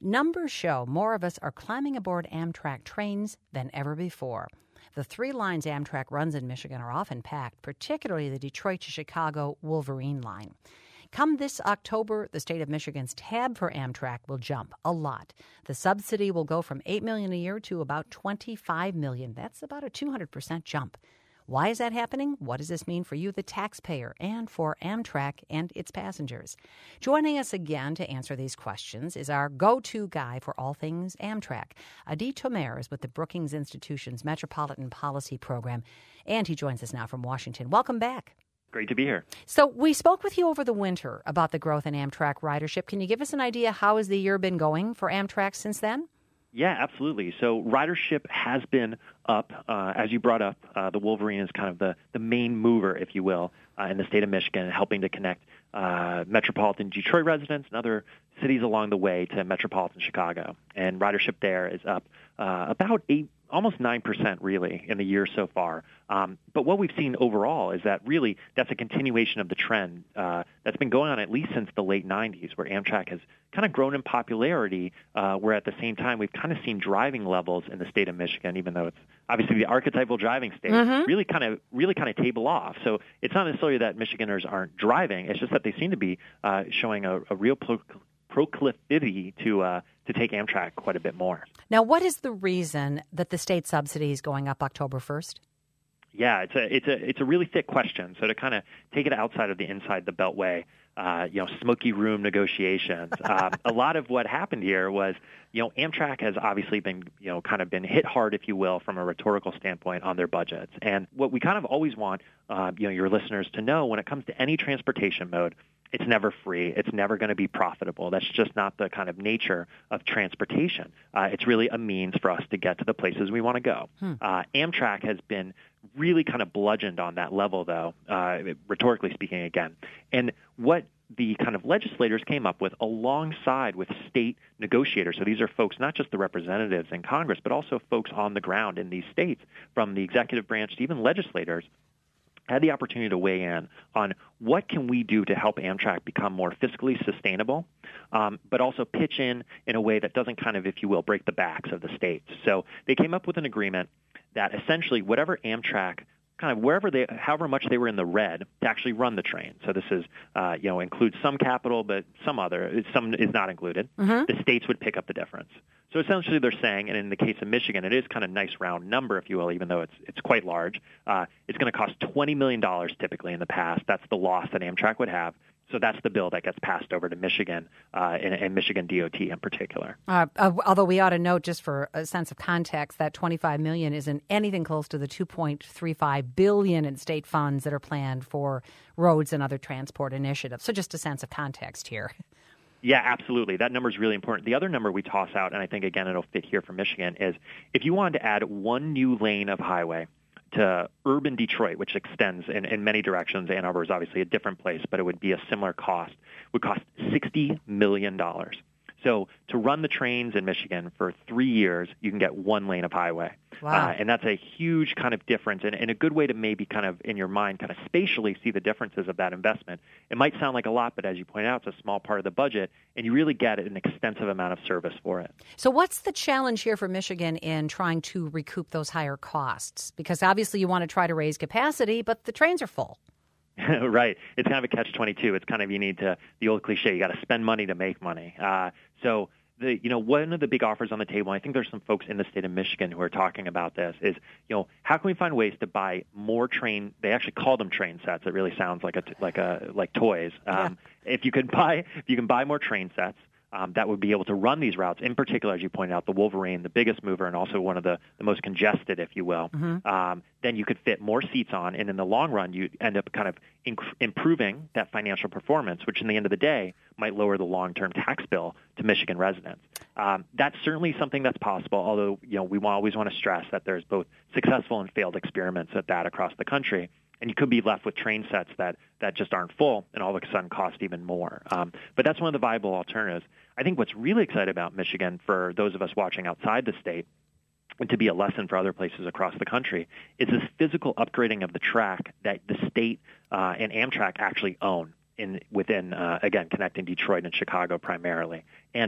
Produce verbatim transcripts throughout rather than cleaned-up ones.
Numbers show more of us are climbing aboard Amtrak trains than ever before. The three lines Amtrak runs in Michigan are often packed, particularly the Detroit to Chicago Wolverine line. Come this October, the state of Michigan's tab for Amtrak will jump a lot. The subsidy will go from eight million dollars a year to about twenty-five million dollars. That's about a two hundred percent jump. Why is that happening? What does this mean for you, the taxpayer, and for Amtrak and its passengers? Joining us again to answer these questions is our go-to guy for all things Amtrak. Adi Tomer is with the Brookings Institution's Metropolitan Policy Program, and he joins us now from Washington. Welcome back. Great to be here. So we spoke with you over the winter about the growth in Amtrak ridership. Can you give us an idea how has the year been going for Amtrak since then? Yeah, absolutely. So ridership has been up. Uh, as you brought up, uh, the Wolverine is kind of the, the main mover, if you will, uh, in the state of Michigan, helping to connect uh, metropolitan Detroit residents and other cities along the way to metropolitan Chicago. And ridership there is up uh, about eight, almost nine percent, really, in the year so far. Um, but what we've seen overall is that really that's a continuation of the trend uh, that's been going on at least since the late nineties, where Amtrak has kind of grown in popularity, uh, where at the same time we've kind of seen driving levels in the state of Michigan, even though it's obviously the archetypal driving state, mm-hmm. really kind of really kind of table off. So it's not necessarily that Michiganders aren't driving; it's just that they seem to be uh, showing a, a real pro- proclivity to uh, to take Amtrak quite a bit more. Now, what is the reason that the state subsidy is going up October first? Yeah, it's a it's a it's a really thick question. So to kind of take it outside of the inside the Beltway, uh, you know, smoky room negotiations. um, a lot of what happened here was, you know, Amtrak has obviously been, you know, kind of been hit hard, if you will, from a rhetorical standpoint on their budgets. And what we kind of always want, uh, you know, your listeners to know when it comes to any transportation mode, it's never free. It's never going to be profitable. That's just not the kind of nature of transportation. Uh, it's really a means for us to get to the places we want to go. Hmm. Uh, Amtrak has been really kind of bludgeoned on that level, though, uh, rhetorically speaking again. And what the kind of legislators came up with alongside with state negotiators, so these are folks, not just the representatives in Congress, but also folks on the ground in these states, from the executive branch to even legislators, had the opportunity to weigh in on what can we do to help Amtrak become more fiscally sustainable, um, but also pitch in in a way that doesn't kind of, if you will, break the backs of the states. So they came up with an agreement that essentially whatever Amtrak kind of wherever they, however much they were in the red, to actually run the train. So this is, uh, you know, includes some capital, but some other, some is not included. Mm-hmm. The states would pick up the difference. So essentially they're saying, and in the case of Michigan, it is kind of a nice round number, if you will, even though it's it's quite large. Uh, it's going to cost twenty million dollars typically in the past. That's the loss that Amtrak would have. So that's the bill that gets passed over to Michigan uh, and, and Michigan D O T in particular. Uh, uh, although we ought to note, just for a sense of context, that twenty-five million dollars isn't anything close to the two point three five billion dollars in state funds that are planned for roads and other transport initiatives. So just a sense of context here. Yeah, absolutely. That number is really important. The other number we toss out, and I think, again, it'll fit here for Michigan, is if you wanted to add one new lane of highway to urban Detroit, which extends in, in many directions. Ann Arbor is obviously a different place, but it would be a similar cost, would cost sixty million dollars. So to run the trains in Michigan for three years, you can get one lane of highway. Wow. Uh, and that's a huge kind of difference, and, and a good way to maybe kind of in your mind kind of spatially see the differences of that investment. It might sound like a lot, but as you point out, it's a small part of the budget, and you really get an extensive amount of service for it. So what's the challenge here for Michigan in trying to recoup those higher costs? Because obviously you want to try to raise capacity, but the trains are full. Right. It's kind of a catch twenty-two. It's kind of, you need to, the old cliche, you got to spend money to make money. Uh, so, the, you know, one of the big offers on the table, and I think there's some folks in the state of Michigan who are talking about this, is, you know, how can we find ways to buy more train, they actually call them train sets. It really sounds like a, like a, like toys. Um, yeah. If you could buy, if you can buy more train sets, Um, that would be able to run these routes, in particular, as you pointed out, the Wolverine, the biggest mover and also one of the, the most congested, if you will, mm-hmm. um, then you could fit more seats on, and in the long run, you end up kind of inc- improving that financial performance, which in the end of the day might lower the long-term tax bill to Michigan residents. Um, that's certainly something that's possible, although, you know, we always want to stress that there's both successful and failed experiments at that across the country. And you could be left with train sets that, that just aren't full and all of a sudden cost even more. Um, but that's one of the viable alternatives. I think what's really exciting about Michigan for those of us watching outside the state, and to be a lesson for other places across the country, is this physical upgrading of the track that the state uh, and Amtrak actually own in within, uh, again, connecting Detroit and Chicago primarily. And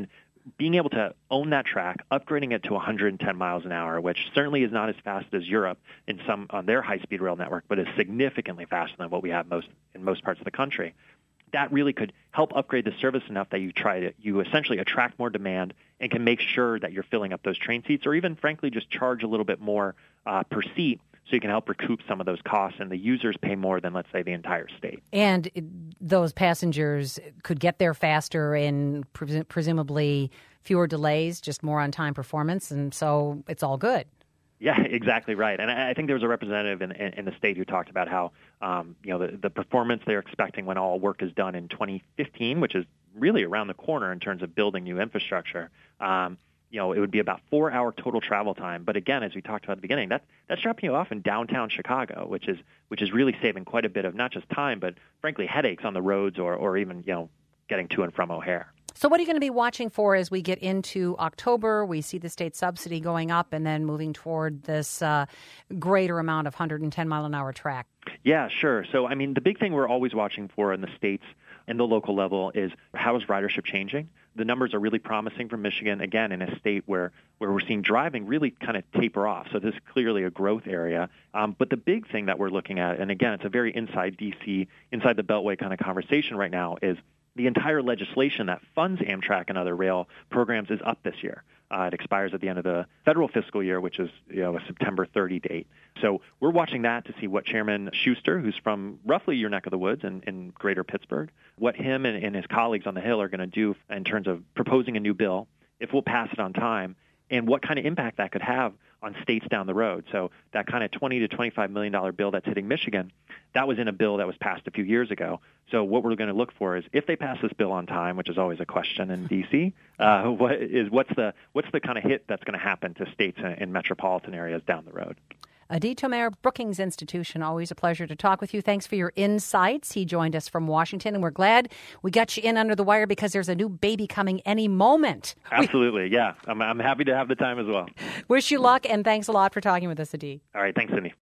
being able to own that track, upgrading it to one hundred ten miles an hour, which certainly is not as fast as Europe in some on their high-speed rail network, but is significantly faster than what we have most in most parts of the country. That really could help upgrade the service enough that you try to you essentially attract more demand and can make sure that you're filling up those train seats, or even frankly just charge a little bit more uh, per seat, so you can help recoup some of those costs, and the users pay more than, let's say, the entire state. And those passengers could get there faster and pres- presumably fewer delays, just more on-time performance, and so it's all good. Yeah, exactly right. And I think there was a representative in, in, in the state who talked about how, um, you know, the, the performance they're expecting when all work is done in twenty fifteen, which is really around the corner in terms of building new infrastructure. Um, you know, it would be about four-hour total travel time. But again, as we talked about at the beginning, that, that's dropping you off in downtown Chicago, which is which is really saving quite a bit of not just time, but frankly headaches on the roads, or, or even, you know, getting to and from O'Hare. So what are you going to be watching for as we get into October? We see the state subsidy going up and then moving toward this uh, greater amount of one hundred ten mile an hour track. Yeah, sure. So, I mean, the big thing we're always watching for in the states and the local level is how is ridership changing? The numbers are really promising for Michigan, again, in a state where, where we're seeing driving really kind of taper off. So this is clearly a growth area. Um, but the big thing that we're looking at, and again, it's a very inside D C, inside the Beltway kind of conversation right now, is the entire legislation that funds Amtrak and other rail programs is up this year. Uh, it expires at the end of the federal fiscal year, which is, you know, a September thirtieth date. So we're watching that to see what Chairman Schuster, who's from roughly your neck of the woods in, in greater Pittsburgh, what him and, and his colleagues on the Hill are going to do in terms of proposing a new bill, if we'll pass it on time, and what kind of impact that could have on states down the road. So that kind of twenty to twenty-five million dollars bill that's hitting Michigan, that was in a bill that was passed a few years ago. So what we're going to look for is, if they pass this bill on time, which is always a question in D C, uh, what is what's the what's the kind of hit that's going to happen to states in, in metropolitan areas down the road. Adi Tomer, Brookings Institution, always a pleasure to talk with you. Thanks for your insights. He joined us from Washington, and we're glad we got you in under the wire because there's a new baby coming any moment. Absolutely, we, yeah. I'm, I'm happy to have the time as well. Wish you luck, and thanks a lot for talking with us, Adi. All right, thanks, Cindy.